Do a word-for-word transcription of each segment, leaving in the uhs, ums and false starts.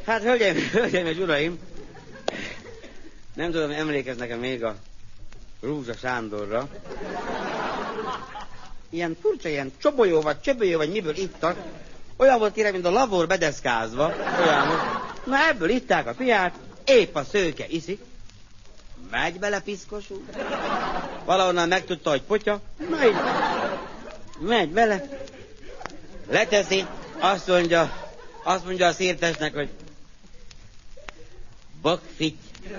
Hát, hölgyeim, hölgyeim és uraim, nem tudom, emlékeznek-e még a Rúzsa Sándorra. Ilyen furcsa, ilyen csobolyó vagy csöbölyó, vagy miből ittak. Olyan volt kérem, mint a lavor bedeszkázva. Olyan volt. Na ebből itták a piát, épp a szőke iszik. Megy bele piszkosul. Valahonnan megtudta, hogy potya. Na így. Megy bele. Leteszi. Azt mondja, azt mondja a szirtesnek, hogy bakfitty.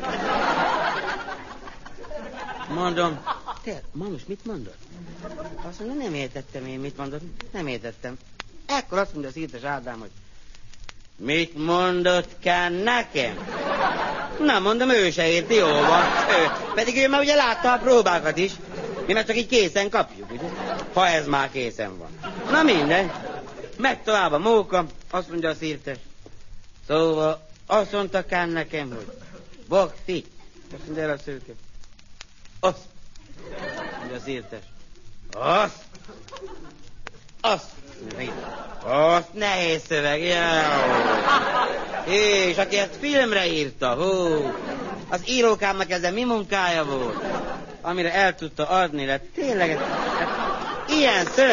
Mondom, te, Manus, mit mondod? Azt mondja, nem értettem én, mit mondod. Nem értettem. Ekkor azt mondja a szirtes Ádám, hogy mit mondott kell nekem? Na, mondom, ő se érti, jó van. Ő. Pedig ő már ugye látta a próbákat is. Mi meg csak így készen kapjuk, ugye? Ha ez már készen van. Na minden. Megy tovább a móka, azt mondja a szirtes. Szóval azt mondta kell nekem, hogy bakfitty. Azt mondja el a szőke. Azt. Mondja a szirtes. Azt. Azt. Azt nehéz szöveg, jaj. És aki ezt filmre írta, hú, az írókámnak ezen mi munkája volt, amire el tudta adni, lett tényleg, hát, ilyen szöveg.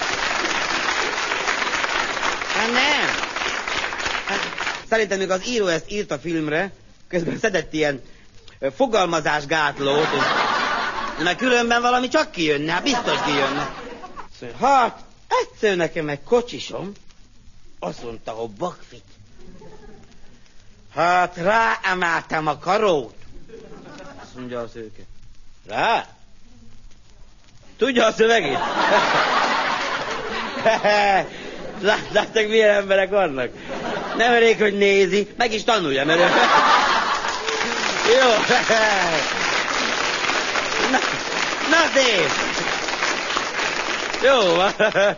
Hát nem. Hát, szerintem még az író ezt írta filmre, közben szedett ilyen fogalmazásgátlót, és, mert különben valami csak kijönne, hát biztos kijönne. Szóval, hát, egyszer nekem egy kocsisom, azt mondta, hogy bakfitty. Hát ráemeltem a karót. Azt mondja a szőke. Rá? Tudja a szövegét? Látjátok, milyen emberek vannak? Nem elég, hogy nézi, meg is tanulja, mert... Jó. Na, na szép. Jó van.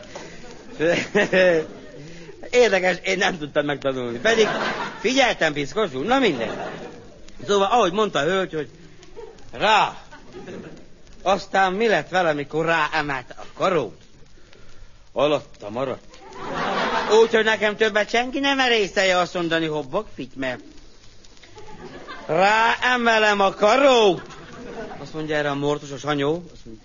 Érdekes, én nem tudtam megtanulni. Pedig figyeltem, piszkos úr, na minden. Szóval, ahogy mondta a hölgy, hogy rá. Aztán mi lett vele, mikor ráemelte a karót? Alatta maradt. Úgyhogy nekem többet senki nem merészelje azt mondani, hogy bakfitty, mert ráemelem a karót. Azt mondja erre a mortosos anyó. Azt mondja,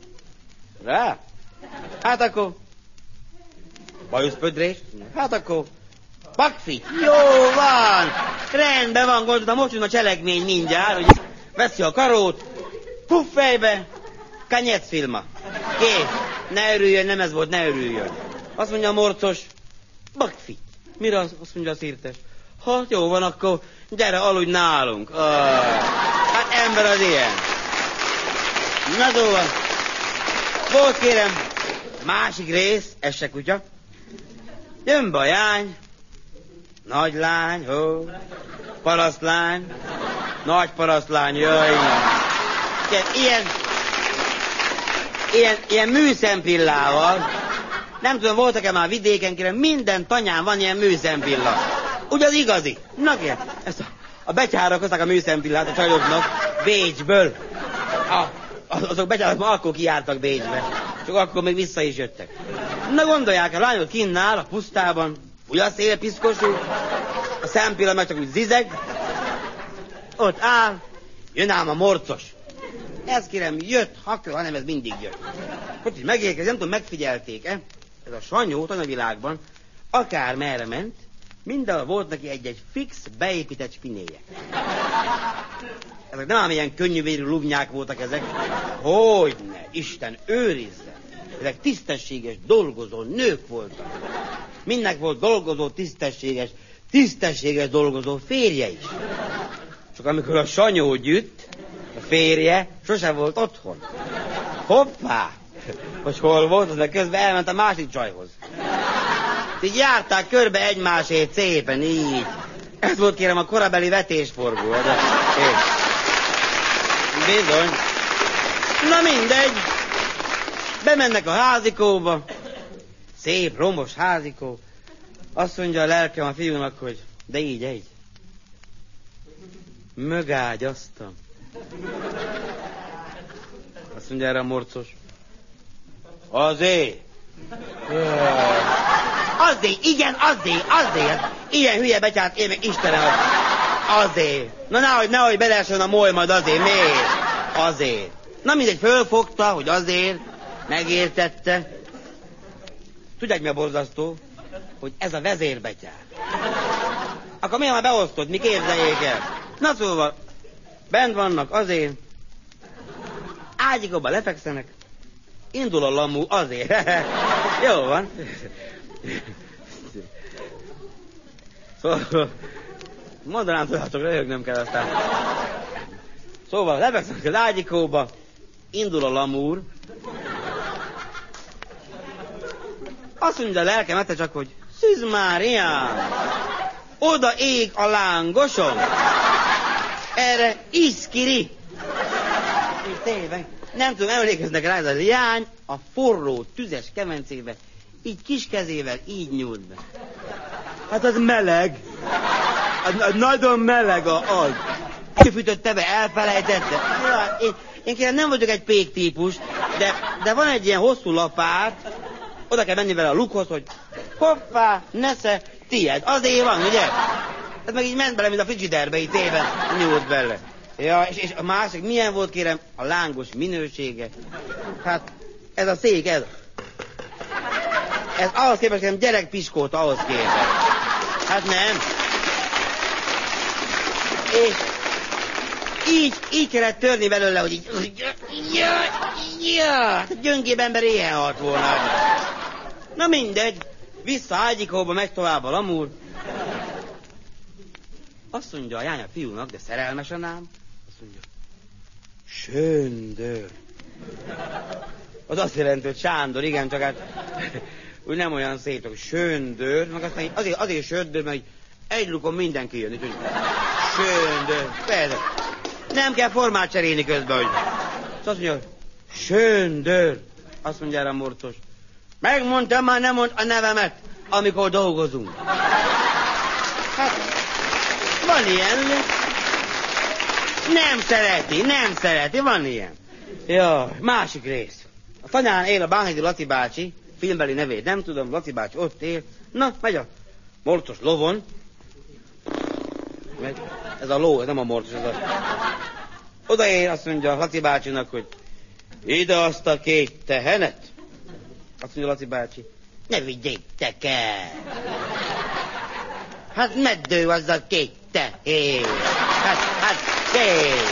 rá? Hát akkor bajuszpödrés? Hát akkor bakfitty. Jó van. Rendben van, gondoltam, most jön a cselekmény mindjárt, hogy veszi a karót, puff fejbe, kanyecfilma. Kész. Ne örüljön, nem ez volt, ne örüljön. Azt mondja a morcos, bakfitty. Mire az, azt mondja a szirtes? Hát jó van, akkor gyere, aludj nálunk. Ah, hát ember az ilyen. Na szóval, volt kérem, másik rész, ez se kutya. Jön bajány, nagy lány, ó, parasztlány, nagy parasztlány, jaj, ilyen, ilyen, ilyen, ilyen műszempillával. Nem tudom, voltak-e már vidéken, kérem, minden tanyán van ilyen műszempilla. Ugye az igazi? Na kérem, ezt a, a betyárok hozták a műszempillát a csajoknak Bécsből. A, azok betyárok már akkor kijártak Bécsbe. Csak akkor még vissza is jöttek. Na gondolják, a lányok kinn áll a pusztában, ugye a szél piszkosú, a szempilla meg csak úgy zizeg. Ott áll, jön ám a morcos. Ez kérem, jött, hakra, hanem ez mindig jött. Hogy így megérkezik, nem tudom, megfigyelték-e? Ez a Sanyó tanyavilágban, akár merre ment, mindenhol volt neki egy-egy fix, beépített spinéje. Ezek nem ám ilyen könnyűvérű lubnyák voltak ezek. Hogyne, Isten őrizze. Ezek tisztességes, dolgozó nők voltak. Mindnek volt dolgozó, tisztességes, tisztességes dolgozó férje is. Csak amikor a Sanyó gyűjt, a férje sose volt otthon. Hoppá! Hogy hol volt, az meg közben elment a másik csajhoz. Így járták körbe egymásért szépen, így. Ez volt kérem a korabeli vetésforgó. De... Bizony. Na mindegy. Bemennek a házikóba. Szép, romos házikó. Azt mondja a lelkem a fiúnak, hogy de így, így. Mögágyaztam. Azt mondja erre a morcos. Azért. Azért, igen, azért, azért. Ilyen hülye betyát, én meg Istenem, azért. Na nehogy, nehogy beleessen a moly, majd azért. Miért? Azért. Na mindegy, fölfogta, hogy azért, megértette. Tudják, mi a borzasztó? Hogy ez a vezérbetyár. Akkor miért már beosztod, mi képzeljék el? Na szóval, bent vannak azért, ágyikóban lefekszenek, indul a lamú azért. Jó van. Szóval, mondanám tőle, csak röhögnem kell aztán. Szóval lefekszenek az ágyikóba, indul a lamúr. Azt mondja a lelkem egyszer csak, hogy Szűz Máriám, oda ég a lángosom, erre iszkiri. És tényleg, nem tudom, emlékeznek rá, ez a leány a forró, tüzes kemencébe, így kis kezével így nyújt be. Hát az meleg. Az, az nagyon meleg a az. Kifűtötte be, elfelejtette. Ja, én, én kérem, nem vagyok egy pék típus, de, de van egy ilyen hosszú lapát, oda kell menni vele a lukhoz, hogy hoppá, nesze, tied. Azért van, ugye? Ez meg így ment bele, mint a frigiderbe, így téven nyújt bele. Ja, és, és a másik, milyen volt, kérem, a lángos minősége? Hát, ez a szék, ez. Ez ahhoz képest, kérem, gyerekpiskóta ahhoz képest. Hát nem. És így, így kellett törni belőle, hogy így... Ja, ja, hát gyöngébb ember ilyen halt volna. Na mindegy, vissza ágyikóba, megy tovább a lamúr. Azt mondja a jány a fiúnak, de szerelmesen ám, azt mondja, Söndör. Az azt jelenti, hogy Sándor, igen, csak hát úgy nem olyan szép, hogy Söndör, meg aztán azért, azért Söndör, mert egy lukon mindenki jön, így, Söndör, persze. Nem kell formát cserélni közben, hogy... Azt mondja, Söndör, azt mondja erre a morcos. Megmondtam, már nem mond a nevemet, amikor dolgozunk. Hát, van ilyen. Nem szereti, nem szereti, van ilyen. Ja, másik rész. A tanyán él a Bánhidi Laci bácsi, filmbeli nevét nem tudom, Laci bácsi ott él. Na, megy a morcos lovon. Megy. Ez a ló, ez nem a morcos, ez a... Odaér, azt mondja Laci bácsinak, hogy ide azt a két tehenet. Azt mondja Laci bácsi, ne vigyétek el. Hát meddő az a két tehén. Hát, hát, két.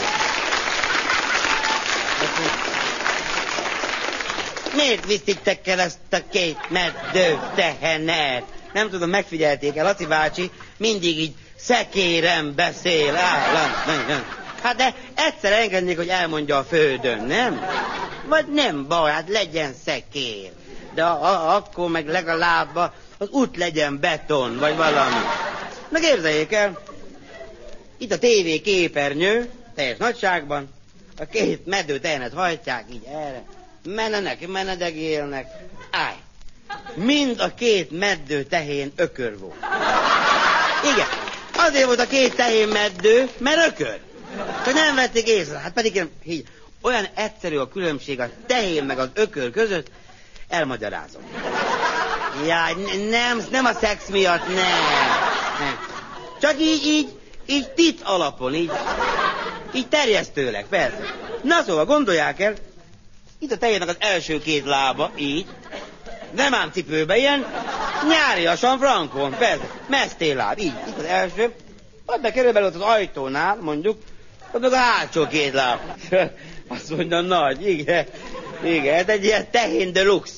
Miért viszitek el ezt a két meddő tehenet? Nem tudom, megfigyelték el, Laci bácsi mindig így szekéren beszél állandóan. Hát de egyszer engednék, hogy elmondja a földön, nem? Vagy nem baj, hát legyen szekér. De a, a, akkor meg legalább az út legyen beton, vagy valami. Na képzeljék el, itt a tévé képernyő, teljes nagyságban, a két meddő tehenet hajtják így erre, menenek, menedegélnek, állj. Mind a két meddő tehén ökör volt. Igen, azért volt a két tehén meddő, mert ökör. Csak nem vették észre, hát pedig így, olyan egyszerű a különbség a tehén meg az ökör között, elmagyarázom. Jaj, nem, nem a szex miatt, nem. nem. Csak így, így, így tit alapon, így, így terjesztőleg, persze. Na szóval, gondolják el, itt a tehénnek az első két lába, így, nem ám cipőbe, ilyen nyáriasan frankon, persze, mesztéláb, így, itt az első, ott be körülbelül az ajtónál, mondjuk, ott meg a hátsó két láb. Azt mondja, nagy, igen, igen, ez egy ilyen tehén deluxe.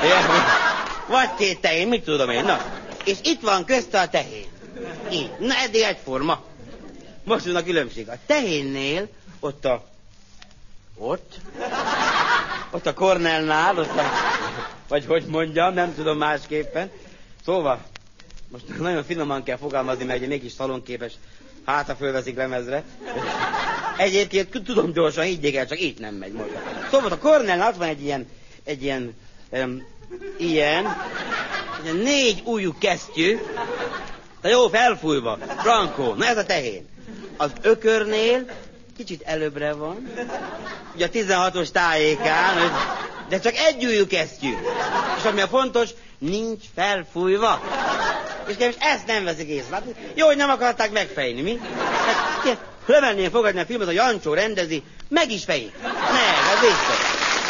Vagy két tehén, mit tudom én, na. És itt van közte a tehén. Így, na eddig egyforma. Most van a különbség. A tehénnél, ott a... Ott? Ott a Cornellnál, ott a... Vagy hogy mondjam, nem tudom másképpen. Szóval, most nagyon finoman kell fogalmazni, mert mégis szalonképes, hát ha fölveszik lemezre. Egyébként tudom gyorsan, higgyék el, csak itt nem megy most. Szóval a Cornellnál ott van egy ilyen, egy ilyen, um, ilyen, ilyen négy ujjú kesztyű, de jó felfújva, frankó, na ez a tehén. Az ökörnél kicsit előbbre van, ugye a tizenhatos tájékán, hogy De csak egy ujjú kesztyű. És ami a fontos, nincs felfújva. És most ezt nem veszik észre. Jó, hogy nem akarták megfejni, mi? Hát, lemennél fogadni a filmet, a Jancsó rendezi, meg is fejik. Ne, ez biztos.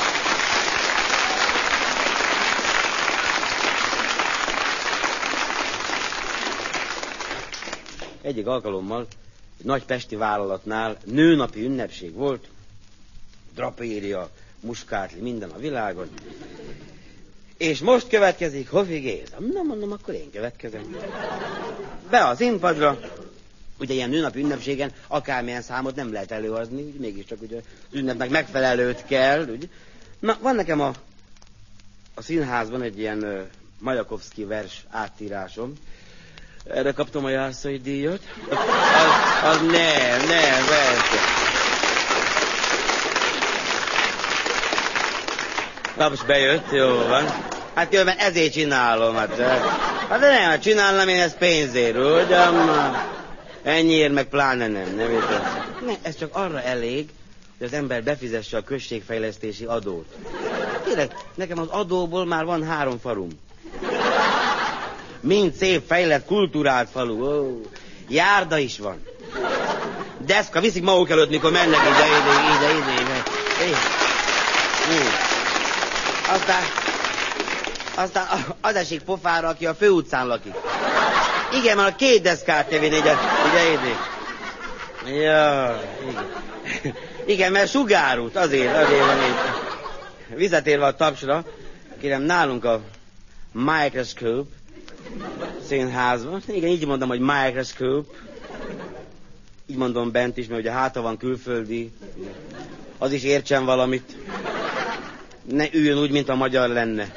Egyik alkalommal egy nagy pesti vállalatnál nőnapi ünnepség volt, drapéria, muskátli, minden a világon. És most következik Hofi Géza. Na mondom, akkor én következem. Be az színpadra. Ugye ilyen nőnapi ünnepségen akármilyen számot nem lehet előhozni, mégiscsak ugye az ünnepnek megfelelőt kell. Ugye. Na, van nekem a, a színházban egy ilyen uh, Majakovszky vers áttírásom. Erre kaptam a Jászai díjat. Az, az nem, nem, persze. Na most bejött, jó van. Hát különben ezért csinálom. Hát, hát de nem, hát csinálnám én ezt pénzért, ugyan? Ennyiért meg pláne nem, nem értem. Ne, ez csak arra elég, hogy az ember befizesse a községfejlesztési adót. Tényleg, nekem az adóból már van három farum. Mind szép, fejlett, kulturált falu. Ó, járda is van. Deszka, viszik maguk előtt, mikor mennek ide, ide, ide, ide, ide. ide. ide. Aztán, aztán az esik pofára, aki a főutcán lakik. Igen, már a két deszkát te vinni, ide, ide, ide. Ja, igen. Igen, mert sugárút, azért, azért van itt. Visszatérve a Tapsra, kérem, nálunk a Microscope színházban. Igen, így mondom, hogy Microscope. Így mondom bent is, mert ugye háta van külföldi. Az is értsen valamit. Ne üljön úgy, mint a magyar lenne.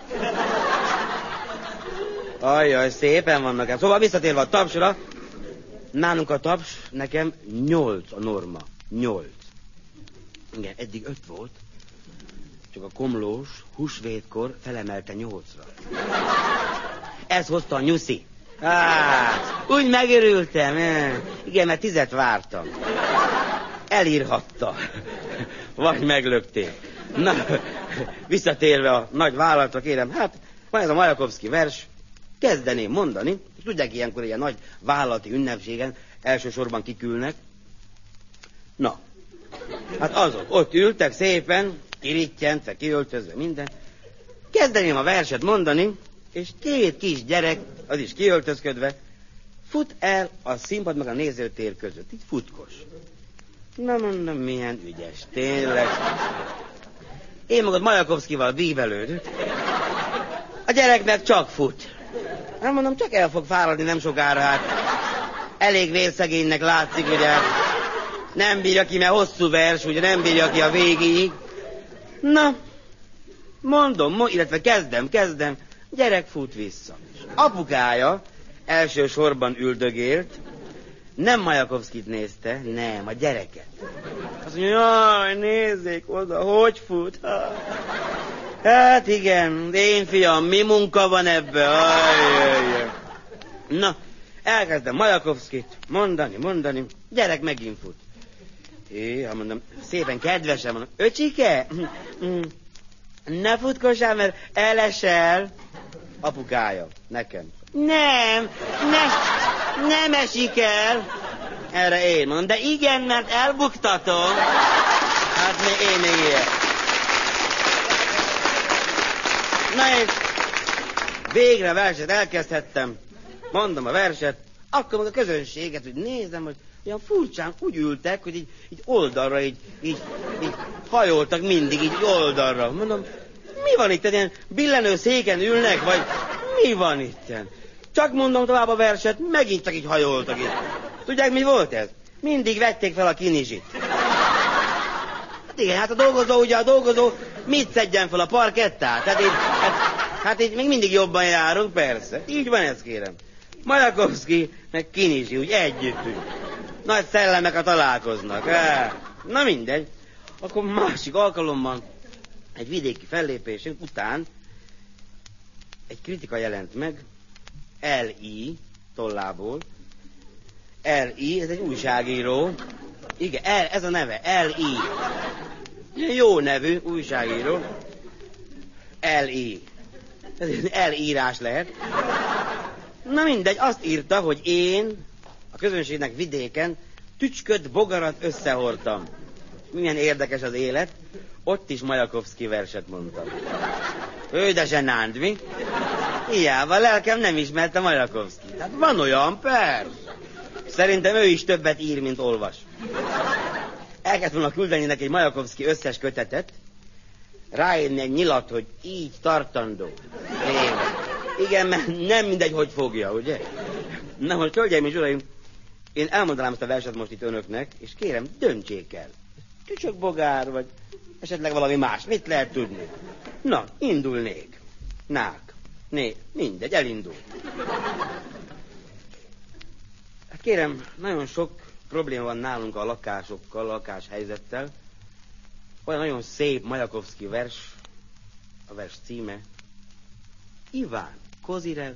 Ajjaj, szépen vannak. Szóval visszatérve a Tapsra, nálunk a Taps, nekem nyolc a norma. Nyolc. Igen, eddig öt volt. Csak a Komlós húsvétkor felemelte nyolcra. Ez hozta a nyuszi. Á, úgy megörültem. Igen, mert tizet vártam. Elírhatta. Vagy meglökték. Na, visszatérve a nagy vállalatra, kérem, hát van ez a Majakovszky vers, kezdeném mondani, és tudják, ilyenkor ilyen nagy vállalati ünnepségen elsősorban kikülnek. Na, hát azok, ott ültek szépen, kirítjentve, kiöltözve, minden. Kezdeném a verset mondani, és két kis gyerek, az is kiöltözködve, fut el a színpad meg a nézőtér között. Így futkos. Na mondom, milyen ügyes, tényleg. Én magad Majakovszkyval bíbelődök. A gyerek meg csak fut. Hát mondom, csak el fog fáradni nem sokára, hát. Elég vérszegénynek látszik, ugye. Nem bírja ki, mert hosszú vers, ugye nem bírja ki a végéig. Na, mondom, illetve kezdem, kezdem. Gyerek fut vissza. Apukája elsősorban üldögélt, nem Majakovszkyt nézte, nem, a gyereket. Azt mondja, jaj, nézzék oda, hogy fut. Hát igen, én fiam, mi munka van ebbe? Ajjaj. Na, elkezdem Majakovszkyt mondani, mondani, gyerek megint fut. É, ha mondom, szépen kedvesen mondom, öcsike, ne futkossál, mert elesel. Apukája, nekem. Nem, ne, nem esik el. Erre én mondom, de igen, mert elbuktatom. Hát még én még ilyen. Na és végre verset elkezdhettem. Mondom a verset, akkor meg a közönséget, hogy nézem, hogy olyan furcsán úgy ültek, hogy így, így oldalra, így, így, így hajoltak mindig, így oldalra. Mondom, mi van itt? Ilyen billenő széken ülnek, vagy mi van itt? Csak mondom tovább a verset, megint csak így hajoltak itt. Tudják, mi volt ez? Mindig vették fel a kinizsit. Hát igen, hát a dolgozó, ugye a dolgozó mit szedjen fel a parkettát? Hát így, hát, hát így még mindig jobban járunk, persze. Így van ez, kérem. Majakovszky meg Kinizsi, úgy együtt. Úgy. Nagy szellemek a találkoznak. Á, na mindegy. Akkor másik alkalommal egy vidéki fellépésünk után egy kritika jelent meg el i tollából. el i, ez egy újságíró. Igen, el, ez a neve, el i. Jó nevű újságíró. L-I. Ez elírás lehet. Na mindegy, azt írta, hogy én a közönségnek vidéken tücsköt, bogarat összehordtam. Milyen érdekes az élet. Ott is Majakovszky verset mondtam. Ő de zsenánd, mi? Hiába, lelkem nem ismerte Majakovszky. Hát van olyan, persze. Szerintem ő is többet ír, mint olvas. El kellett volna küldeni neki egy Majakovszky összes kötetet, ráírni egy nyilat, hogy így tartandó. Én. Igen, mert nem mindegy, hogy fogja, ugye? Na most, hölgyeim és uraim, én elmondanám ezt a verset most itt önöknek, és kérem, döntsék el. Tücsökbogár, vagy esetleg valami más. Mit lehet tudni? Na, indulnék. Nák. Né, mindegy, elindul. Hát kérem, nagyon sok probléma van nálunk a lakásokkal, a lakáshelyzettel. Olyan nagyon szép Majakovszky vers, a vers címe. Iván Kozirev.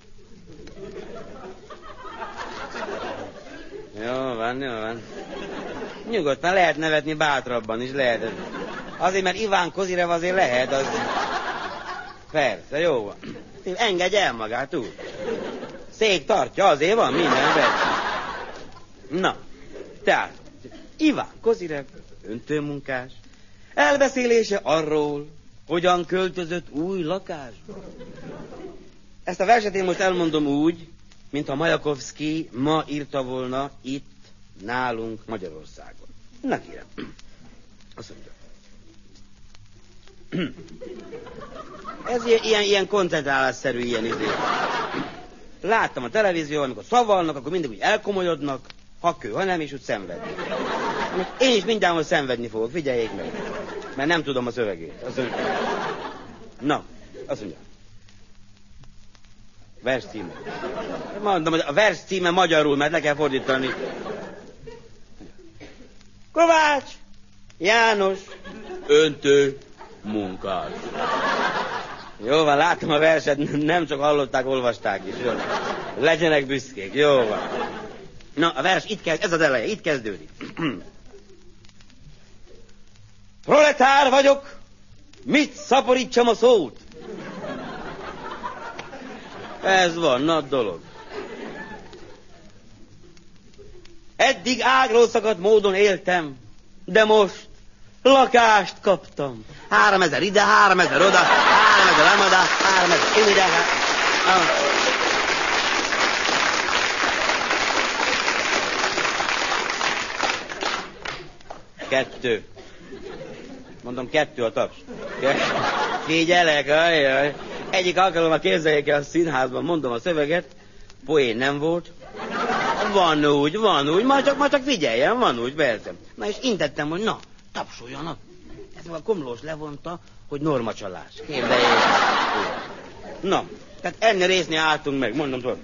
Jó van, jó van. Nyugodtan lehet nevetni bátrabban is, lehet. Azért, mert Iván Kozirev azért lehet, az... Persze, jó van. Engedj el magát, úgy. Szék tartja, azért van minden, persze. Na, tehát, Iván Kozirev, öntőmunkás, elbeszélése arról, hogyan költözött új lakásba. Ezt a verset én most elmondom úgy, mintha Majakovszky ma írta volna itt, nálunk Magyarországon. Na kérem, azt mondja. Ez ilyen, ilyen, ilyen koncentrálásszerű, ilyen izé. Láttam a televízión, amikor szavalnak, akkor mindig úgy elkomolyodnak, ha kő, ha nem, és úgy szenvedni. Én is mindenhol szenvedni fogok, figyeljék meg. Mert nem tudom a szövegét. Azt mondja. Na, azt mondja. Vers címe. Mondom, hogy a vers címe magyarul, mert le kell fordítani. Kovács János öntő munkás. Jó van, látom a verset, nem csak hallották, olvasták is. Jó. Legyenek büszkék, jó van. Na, a vers itt kezd, ez az eleje, itt kezdődik. Proletár vagyok, mit szaporítsam a szót? Ez van, nagy dolog. Eddig ágról szakadt módon éltem, de most lakást kaptam. Három ezer ide, három ezer oda, három ezer lemada, három ezer ide. Há... Kettő. Mondom, kettő a taps. Figyelek, ajjaj. Egyik alkalommal képzeljék el a színházban, mondom a szöveget, poén nem volt. Van úgy, van úgy, majd csak, majd csak figyeljen, van úgy, persze. Na és intettem, hogy na, tapsoljanak. Ez a Komlós levonta, hogy normacsalás. Képzeljék. Na, tehát ennél résznél álltunk meg, mondom tudod.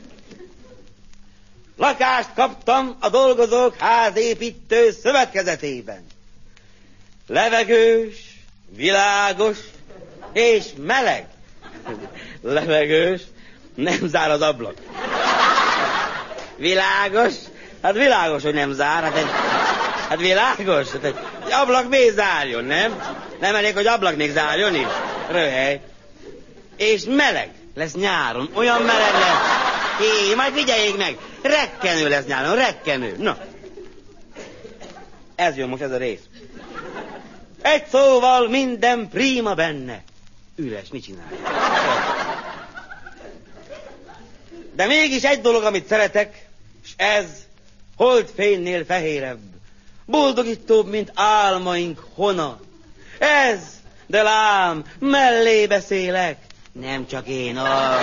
Lakást kaptam a dolgozók házépítő szövetkezetében. Levegős, világos és meleg. Levegős, nem zár az ablak. Világos, hát világos, hogy nem zár, hát, egy, hát világos, hát egy, egy ablak még zárjon, nem? Nem elég, hogy ablak még zárjon is? Röhely. És meleg lesz nyáron, olyan meleg lesz. Hé, majd figyeljék meg, rekkenő lesz nyáron, rekkenő. Na, ez jön most ez a rész. Egy szóval minden prima benne. Üres, mit csinál? De mégis egy dolog, amit szeretek, és ez holdfénynél fehérebb, boldogítóbb, mint álmaink hona. Ez, de lám, mellé beszélek, nem csak én. Ah.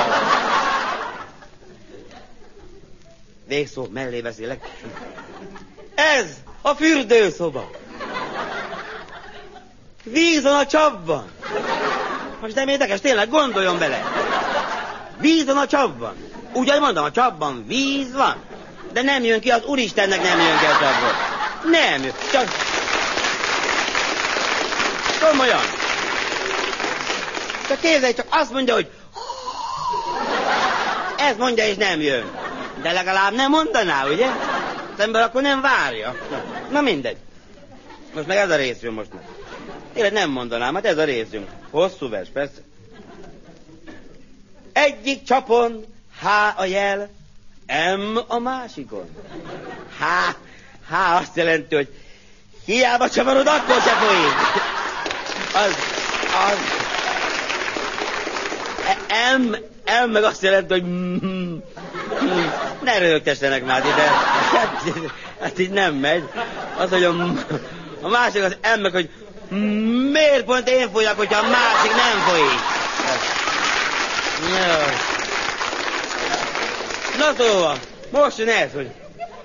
Végszó, mellé beszélek. Ez a fürdőszoba. Víz van a csapban. Most nem érdekes, tényleg gondoljon bele. Víz van a csapban. Úgy, ahogy mondom, a csapban víz van. De nem jön ki, az Úristennek nem jön ki a csapban. Nem jön, csak... Komolyan. Csak képzelj, csak azt mondja, hogy... Ez mondja, és nem jön. De legalább nem mondaná, ugye? Az ember akkor nem várja. Na mindegy. Most meg ez a rész jön most meg. Én nem mondanám, hát ez a rész jön. Hosszú vers, persze. Egyik csapon H a jel, M a másikon. H, H azt jelenti, hogy hiába csavarod, akkor se folyik. Az, az. M, M meg azt jelenti, hogy mm, mm, ne röhögtessenek már ide. Hát, hát így nem megy. Az, hogy a, a másik az M meg, hogy miért pont én folyak, hogyha a másik nem folyik. Jó. Na szóval, most jön ez, hogy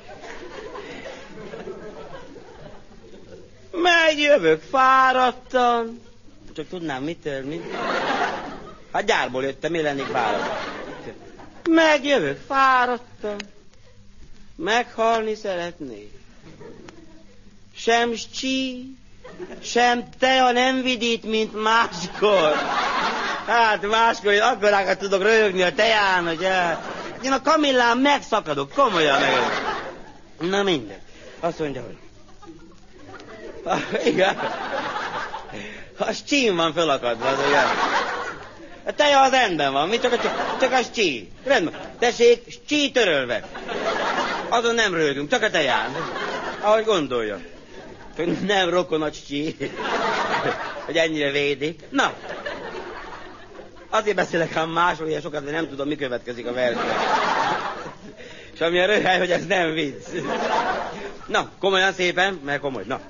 megjövök fáradtan. Csak tudnám mitől, mi? Hát gyárból jöttem, én lennék fáradt. Megjövök fáradtan. Meghalni szeretnék. Sem csí, sem tea nem vidít, mint máskor. Hát máskor én akkorákat tudok röhögni a teán, hogy el... Én a kamillán megszakadok, komolyan meg. Na minden. Azt mondja, hogy... Ah, igen. A csím van fölakadva, az olyan. A teja az rendben van, mi csak a, csak a csí. Rendben. Tessék, csí törölve. Azon nem röhögünk, csak a teján. Ahogy gondolja. Nem rokon a csí. Hogy ennyire védik. Na. Azért beszélek ám másról ilyen sokat, hogy nem tudom, mi következik a versben. És ami a röhely, hogy ez nem vicc. Na, komolyan szépen, mert komoly, na.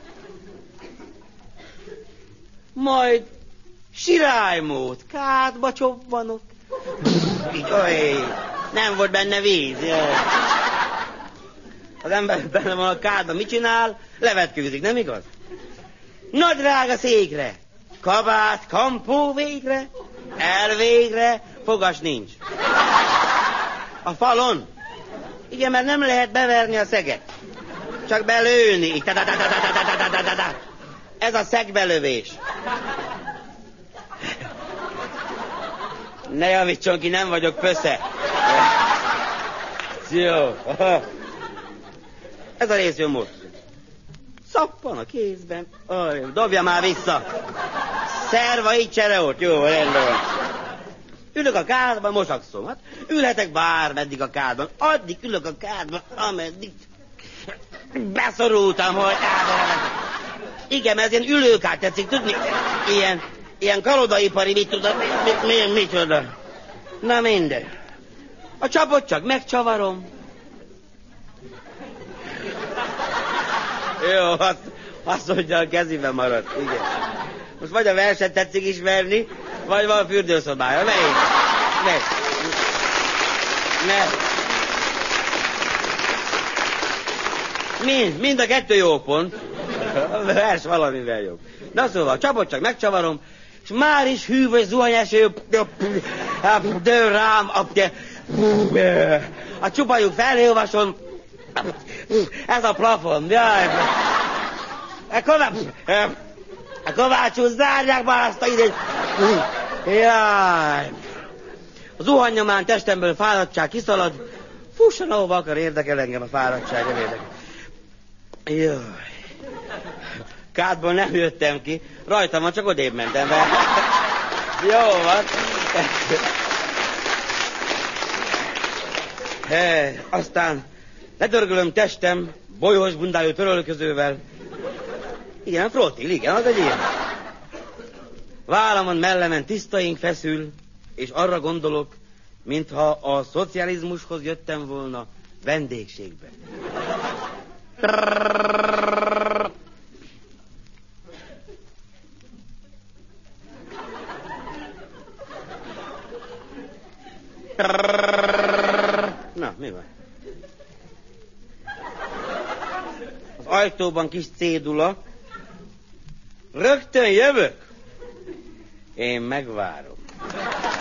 Majd sirálymód, kádba csobbanok. Így, oly, nem volt benne víz. Jaj. Az ember benne van a kádba, mit csinál? Levetkőzik, nem igaz? Na drága székre, kabát, kampó végre, elvégre, fogas nincs. A falon? Igen, mert nem lehet beverni a szeget. Csak belőni. Ez a szegbelövés. Ne javítson ki, nem vagyok pösze. Jó. Ez a rész jön most. Szappan a kézben. Aj, dobja már vissza. Szerva így csereót. Jó, rendben van. Ülök a kádban, mosakszom. Hát ülhetek bármeddig a kádban. Addig ülök a kádban, ameddig beszorultam, hogy... Igen, mert ez ilyen ülőkád tetszik, tudni? Ilyen, ilyen kalodaipari, mit tudod, mit, mit, mit tudod. Na minden. A csapot csak megcsavarom. Jó, azt, azt mondja, a kezében maradt, igen. Most vagy a verset tetszik ismerni, vagy van a fürdőszobája. Melyik? Ne. Ne. Mind, mind a kettő jó pont. A vers valamivel jobb. Na szóval, csapot csak megcsavarom, és már is hűvös zuhanyeső dől rám a csupajuk felhővason. Ez a plafon, jaj. A kovácsú zárják már azt a idét. Jaj. A zuhanyomán testemből fáradtság kiszalad. Fusson, ahova akar, érdekel engem a fáradtság, érdekel. Jaj. Kádból nem jöttem ki. Rajtam van, csak odébb mentem be. Jó van. He, aztán ledörgölöm testem bolyhos bundájú törölközővel. Igen, frottil, igen, az egy ilyen. Vállamon, mellemen tisztaink feszül, és arra gondolok, mintha a szocializmushoz jöttem volna vendégségbe. Na, mi van? Az ajtóban kis cédula. Rögtön jövök. Én megvárom.